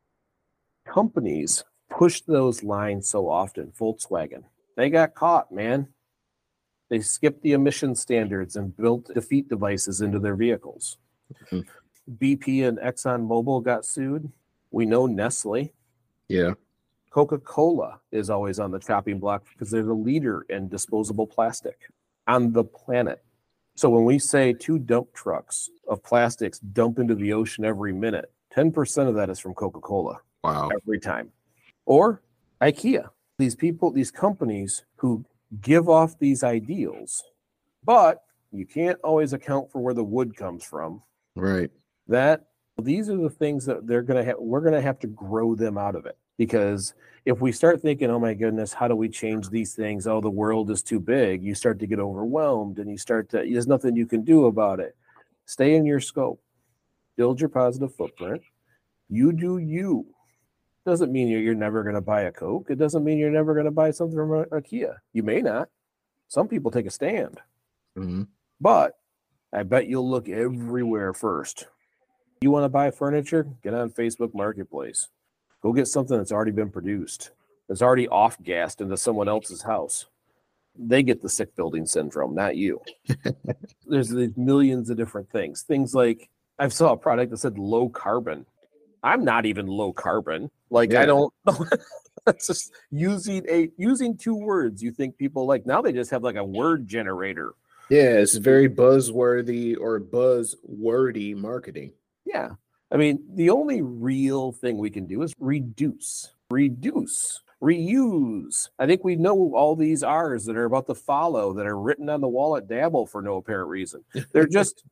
Companies push those lines so often. Volkswagen, they got caught, man. They skipped the emission standards and built defeat devices into their vehicles. Mm-hmm. B P and ExxonMobil got sued. We know Nestle. Yeah. Coca-Cola is always on the chopping block because they're the leader in disposable plastic on the planet. So when we say two dump trucks of plastics dump into the ocean every minute, ten percent of that is from Coca-Cola. Wow. Every time. Or IKEA. These people, these companies who give off these ideals, but you can't always account for where the wood comes from. Right. That these are the things that they're going to have, we're going to have to grow them out of it. Because if we start thinking, oh my goodness, how do we change these things? Oh, the world is too big. You start to get overwhelmed and you start to, there's nothing you can do about it. Stay in your scope. Build your positive footprint. You do you. Doesn't mean you're, you're never going to buy a Coke. It doesn't mean you're never going to buy something from IKEA. You may not. Some people take a stand. Mm-hmm. But I bet you'll look everywhere first. You want to buy furniture? Get on Facebook Marketplace. Go get something that's already been produced, that's already off-gassed into someone else's house. They get the sick building syndrome, not you. There's these millions of different things. Things like, I saw a product that said low carbon. I'm not even low carbon. Like, yeah. I don't know. That's just using a using two words you think people like. Now they just have like a word generator. Yeah, it's very buzzworthy or buzzwordy marketing. Yeah. I mean, the only real thing we can do is reduce, reduce, reuse. I think we know all these R's that are about to follow that are written on the wall at Dabble for no apparent reason. They're just,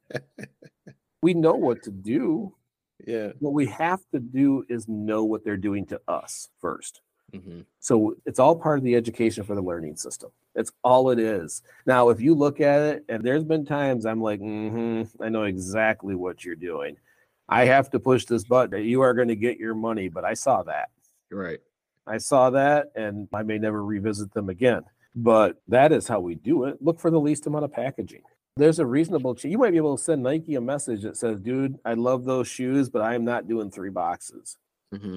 we know what to do. Yeah. What we have to do is know what they're doing to us first. Mm-hmm. So it's all part of the education for the learning system. It's all it is. Now, if you look at it, and there's been times I'm like, mm-hmm, I know exactly what you're doing. I have to push this button. You are going to get your money, but I saw that. Right. I saw that, and I may never revisit them again. But that is how we do it. Look for the least amount of packaging. There's a reasonable ch- you might be able to send Nike a message that says, dude, I love those shoes, but I am not doing three boxes. Mm-hmm.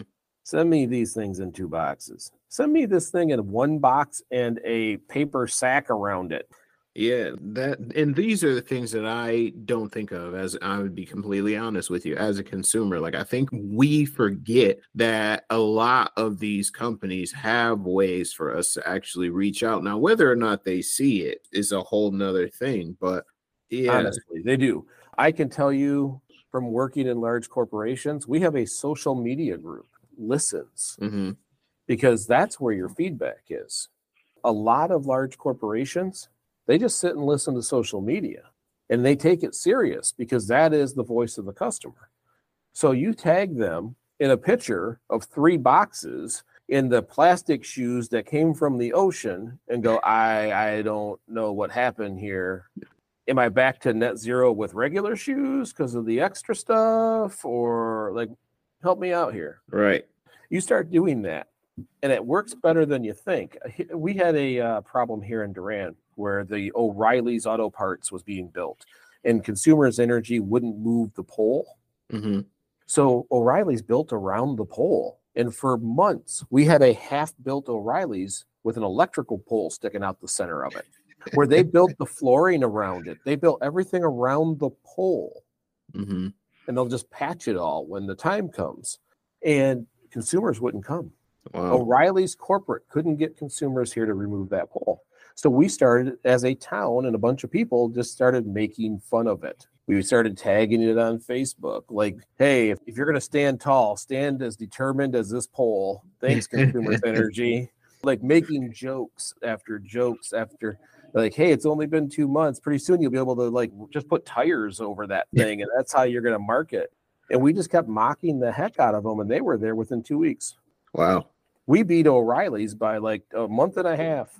Send me these things in two boxes. Send me this thing in one box and a paper sack around it. Yeah, that and these are the things that I don't think of, as I would be completely honest with you, as a consumer. Like, I think we forget that a lot of these companies have ways for us to actually reach out. Now, whether or not they see it is a whole nother thing, but yeah. Honestly, they do. I can tell you from working in large corporations, we have a social media group, Listens, Mm-hmm. because that's where your feedback is. A lot of large corporations, they just sit and listen to social media, and they take it serious because that is the voice of the customer. So you tag them in a picture of three boxes in the plastic shoes that came from the ocean and go, I, I don't know what happened here. Am I back to net zero with regular shoes because of the extra stuff? Or like, help me out here. Right. You start doing that, and it works better than you think. We had a uh, problem here in Durant where the O'Reilly's Auto Parts was being built, and Consumers Energy wouldn't move the pole. Mm-hmm. So O'Reilly's built around the pole. And for months, we had a half-built O'Reilly's with an electrical pole sticking out the center of it, where they built the flooring around it. They built everything around the pole. Mm-hmm. And they'll just patch it all when the time comes. And consumers wouldn't come. Wow. O'Reilly's corporate couldn't get consumers here to remove that pole. So we started as a town, and a bunch of people just started making fun of it. We started tagging it on Facebook. Like, hey, if, if you're going to stand tall, stand as determined as this pole. Thanks, Consumers Energy. Like making jokes after jokes after, like, hey, it's only been two months. Pretty soon you'll be able to like just put tires over that thing, and that's how you're going to market. And we just kept mocking the heck out of them, and they were there within two weeks. Wow. We beat O'Reilly's by like a month and a half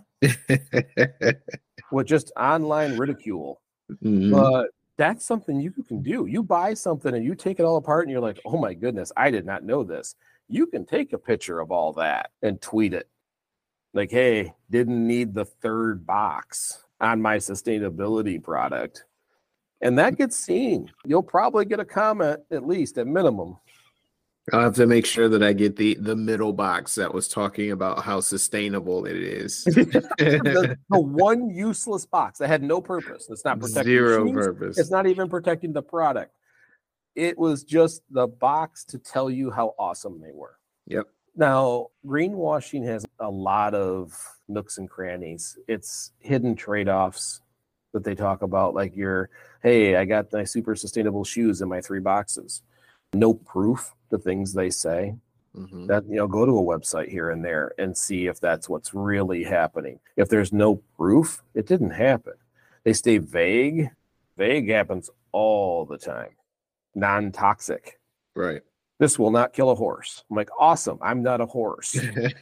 with just online ridicule. Mm-hmm. But that's something you can do. You buy something and you take it all apart and you're like, oh my goodness, I did not know this. You can take a picture of all that and tweet it. Like, hey, didn't need the third box on my sustainability product. And that gets seen. You'll probably get a comment, at least at minimum. I'll have to make sure that I get the, the middle box that was talking about how sustainable it is. the, the one useless box that had no purpose. It's not protecting Zero shoes. purpose. It's not even protecting the product. It was just the box to tell you how awesome they were. Yep. Now, greenwashing has a lot of nooks and crannies. It's hidden trade-offs that they talk about, like your, hey, I got my super sustainable shoes in my three boxes. No proof, the things they say. Mm-hmm. That, you know, go to a website here and there and see if that's what's really happening. If there's no proof, it didn't happen. They stay vague. Vague happens all the time. Non-toxic. Right. This will not kill a horse. I'm like, awesome. I'm not a horse.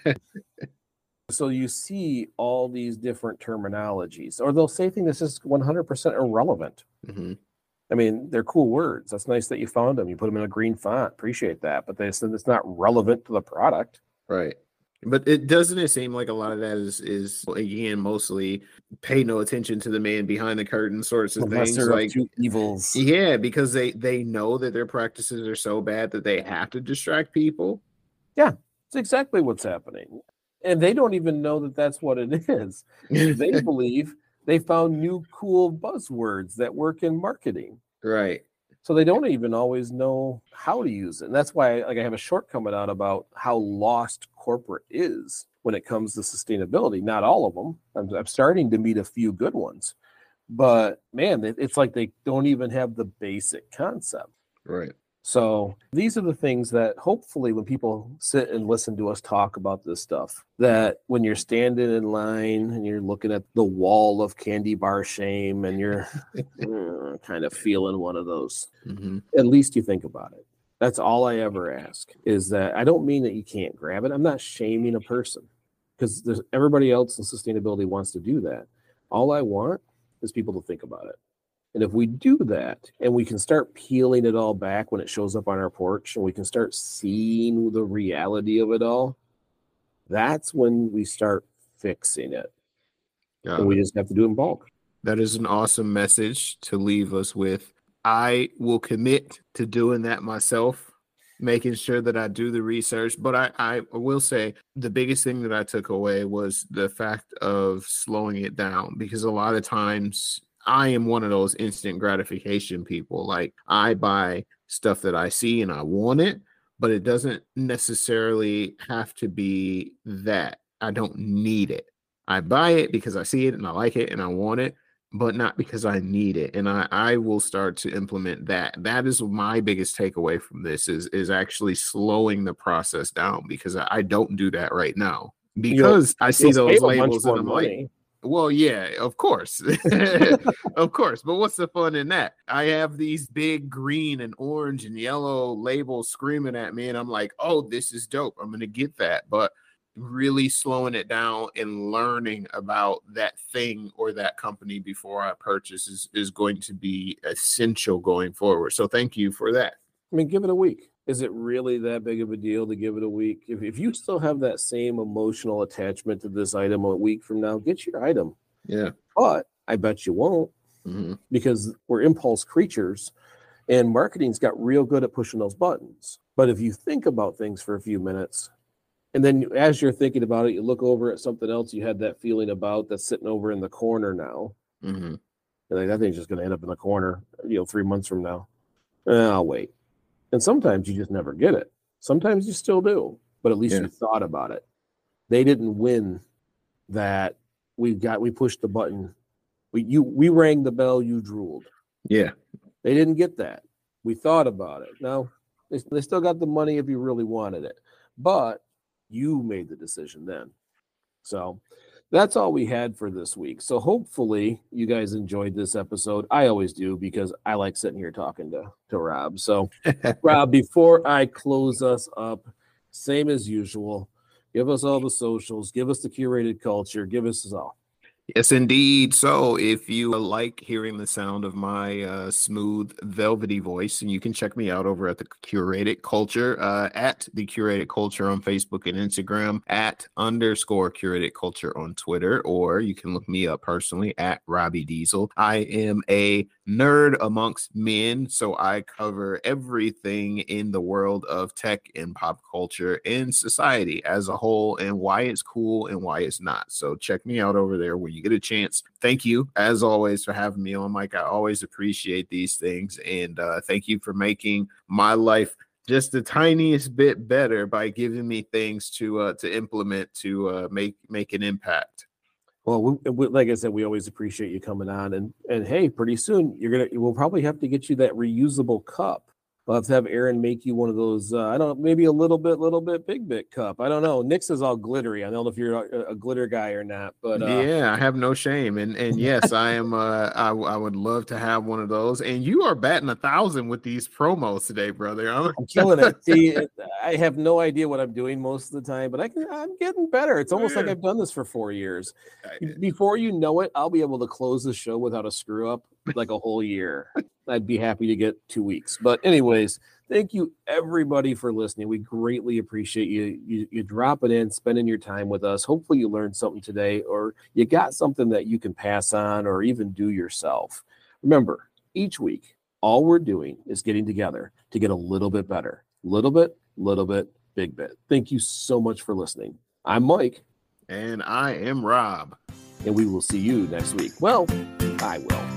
So you see all these different terminologies, or they'll say things that's just one hundred percent irrelevant. Mm-hmm. I mean, they're cool words. That's nice that you found them. You put them in a green font. Appreciate that. But they said it's not relevant to the product. Right. But it doesn't it seem like a lot of that is, is again, mostly pay no attention to the man behind the curtain sorts of things. Like two evils. Yeah, because they, they know that their practices are so bad that they have to distract people. Yeah, it's exactly what's happening. And they don't even know that that's what it is. They believe they found new cool buzzwords that work in marketing. Right. So they don't even always know how to use it. And that's why like I have a short coming out about how lost corporate is when it comes to sustainability. Not all of them. I'm, I'm starting to meet a few good ones. But man, it, it's like they don't even have the basic concept. Right. So these are the things that hopefully when people sit and listen to us talk about this stuff, that when you're standing in line and you're looking at the wall of candy bar shame and you're uh, kind of feeling one of those, mm-hmm. at least you think about it. That's all I ever ask, is that I don't mean that you can't grab it. I'm not shaming a person because there's everybody else in sustainability wants to do that. All I want is people to think about it. And if we do that and we can start peeling it all back when it shows up on our porch and we can start seeing the reality of it all, that's when we start fixing it. Yeah. And we just have to do it in bulk. That is an awesome message to leave us with. I will commit to doing that myself making sure that I do the research. But I, I will say the biggest thing that I took away was the fact of slowing it down, because a lot of times I am one of those instant gratification people. Like, I buy stuff that I see and I want it, but it doesn't necessarily have to be that. I don't need it. I buy it because I see it and I like it and I want it, but not because I need it. And I, I will start to implement that. That is my biggest takeaway from this is, is actually slowing the process down, because I, I don't do that right now, because you'll, I see those labels and I'm money. like, well, yeah, of course. Of course. But what's the fun in that? I have these big green and orange and yellow labels screaming at me, and I'm like, oh, this is dope. I'm going to get that. But really slowing it down and learning about that thing or that company before I purchase is, is going to be essential going forward. So thank you for that. I mean, give it a week. Is it really that big of a deal to give it a week? If, if you still have that same emotional attachment to this item a week from now, get your item. Yeah. But I bet you won't, mm-hmm. because we're impulse creatures, and marketing's got real good at pushing those buttons. But if you think about things for a few minutes, and then as you're thinking about it, you look over at something else you had that feeling about that's sitting over in the corner now. Mm-hmm. And like, that thing's just going to end up in the corner, you know, three months from now. Eh, I'll wait. And sometimes you just never get it. Sometimes you still do, but at least yeah. you thought about it. They didn't win that. We got, we pushed the button. We, you, we rang the bell, you drooled. Yeah. They didn't get that. We thought about it. Now, they, they still got the money if you really wanted it, but you made the decision then. So that's all we had for this week. So hopefully you guys enjoyed this episode. I always do, because I like sitting here talking to, to Rob. So Rob, before I close us up, same as usual, give us all the socials, give us the curated culture, give us all. Yes, indeed. So if you like hearing the sound of my uh, smooth, velvety voice, and you can check me out over at the Curated Culture, uh, at the Curated Culture on Facebook and Instagram, at underscore Curated Culture on Twitter, or you can look me up personally at Robbie Diesel. I am a nerd amongst men, so I cover everything in the world of tech and pop culture and society as a whole, and why it's cool and why it's not. So check me out over there when you get a chance. Thank you, as always, for having me on, Mike. I always appreciate these things, and uh, thank you for making my life just the tiniest bit better by giving me things to uh, to implement to uh, make make an impact. Well, we, we, like I said, we always appreciate you coming on, and and hey, pretty soon you're gonna we'll probably have to get you that reusable cup. We'll have to have Aaron make you one of those. Uh, I don't know, maybe a little bit, little bit big bit cup. I don't know. Nick's is all glittery. I don't know if you're a, a glitter guy or not, but uh, yeah, I have no shame, and and yes, I am. Uh, I I would love to have one of those. And you are batting a thousand with these promos today, brother. I'm, I'm killing it. See, I have no idea what I'm doing most of the time, but I can. I'm getting better. It's almost yeah. like I've done this for four years. Before you know it, I'll be able to close the show without a screw up like a whole year. I'd be happy to get two weeks. But anyways, thank you everybody for listening. We greatly appreciate you, you you dropping in, spending your time with us. Hopefully you learned something today, or you got something that you can pass on or even do yourself. Remember, each week, all we're doing is getting together to get a little bit better. Little bit, little bit, big bit. Thank you so much for listening. I'm Mike. And I am Rob. And we will see you next week. Well, I will.